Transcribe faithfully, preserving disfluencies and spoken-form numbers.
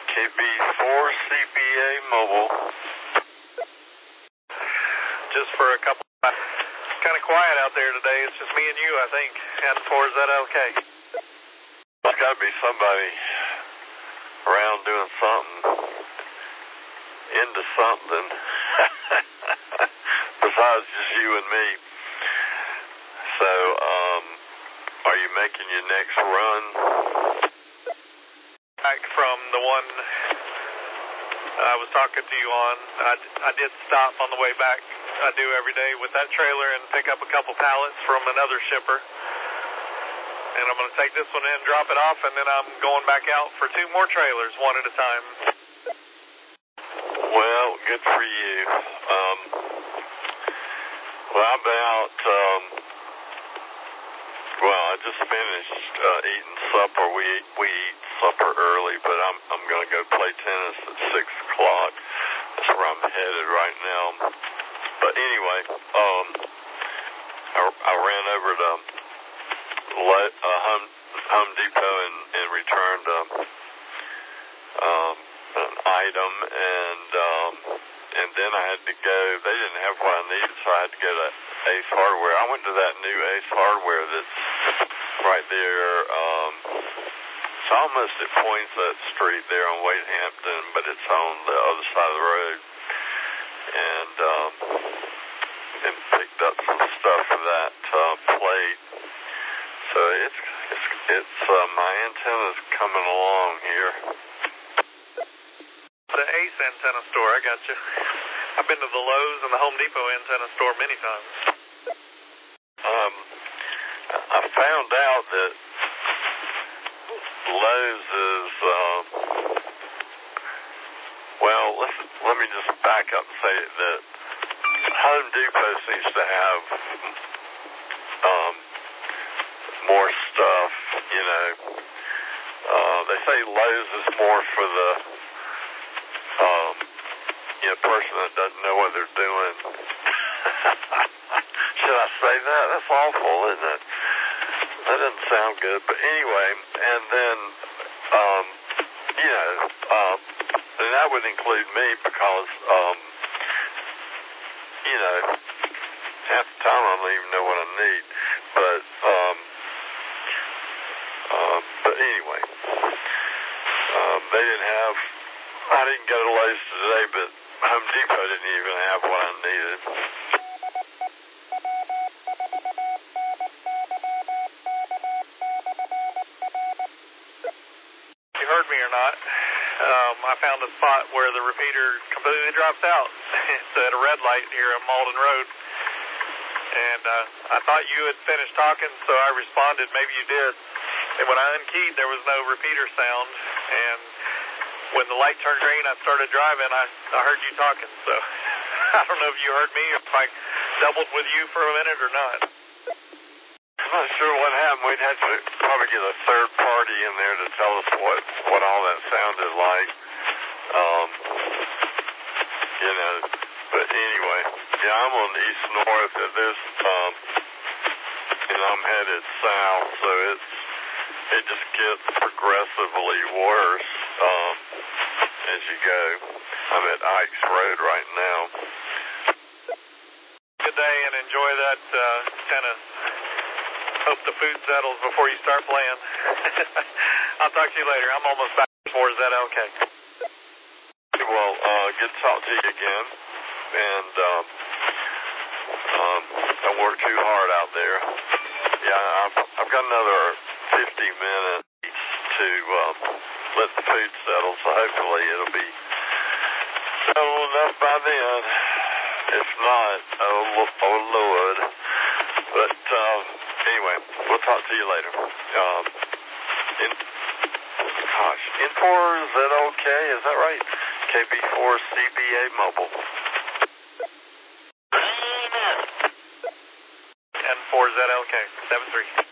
K B four C B A Mobile. Just for a couple of It's kind of quiet out there today. It's just me and you, I think. And four, is that okay? There's got to be somebody around doing something, into something, besides just you and me. So, um, are you making your next run? Back from the one I was talking to you on, I, I did stop on the way back. I do every day with that trailer and pick up a couple pallets from another shipper. And I'm going to take this one in, drop it off, and then I'm going back out for two more trailers, one at a time. Well, good for you. Um, well, I'm about, um, well, I just finished uh, eating supper. We eat, we eat supper early, but I'm I'm going to go play tennis at six o'clock. That's where I'm headed right now. But anyway, um, I, I ran over to Le, uh, Home, Home Depot and, and returned um, um, an item, and um, and then I had to go. They didn't have what I needed, so I had to go to Ace Hardware. I went to that new Ace Hardware that's right there. Um, it's almost at Poinsett Street there on Wade Hampton, but it's on the other side of the road. And um, and picked up some stuff for that uh, plate. So it's it's it's uh, my antenna's coming along here. The Ace antenna store, I got you. I've been to the Lowe's and the Home Depot antenna store many times. Um, I found out that Lowe's is, um, well, let's, let me just back up and say that Home Depot seems to have um, more stuff, you know. Uh, they say Lowe's is more for the um, you know, person that doesn't know what they're doing. Should I say that? That's awful, isn't it? That doesn't sound good. But anyway, and then, um, you know, um, and that would include me because, um, you know, half the time I don't even know what I need. But, um, um, but anyway, um, they didn't have, I didn't go to Lowe's today, but Home Depot didn't even have what I needed. You heard me or not? Um, I found a spot where the repeater completely drops out. It's at a red light here on Malden Road. And uh, I thought you had finished talking, so I responded, maybe you did. And when I unkeyed, there was no repeater sound. And when the light turned green, I started driving. I, I heard you talking, so I don't know if you heard me or if I doubled with you for a minute or not. I'm not sure what happened. We'd have to probably get a third party in there to tell us what, what all that sounded like. Um, you know, but anyway, yeah, I'm on the east north of this, um, and I'm headed south, so it's it just gets progressively worse um, as you go. I'm at Ike's Road right now. Good day and enjoy that uh, tennis. Hope the food settles before you start playing. I'll talk to you later. I'm almost back before. Is that okay? Well, uh, good to talk to you again. And um, um, don't work too hard out there. Yeah, I've, I've got another fifty minutes to um, let the food settle, so hopefully it'll be settled enough by then. If not, oh, oh Lord. But um, anyway, we'll talk to you later. Um, in, gosh, N four, is that okay? Is that right? K B four C B A Mobile. N four, is that okay? seven three.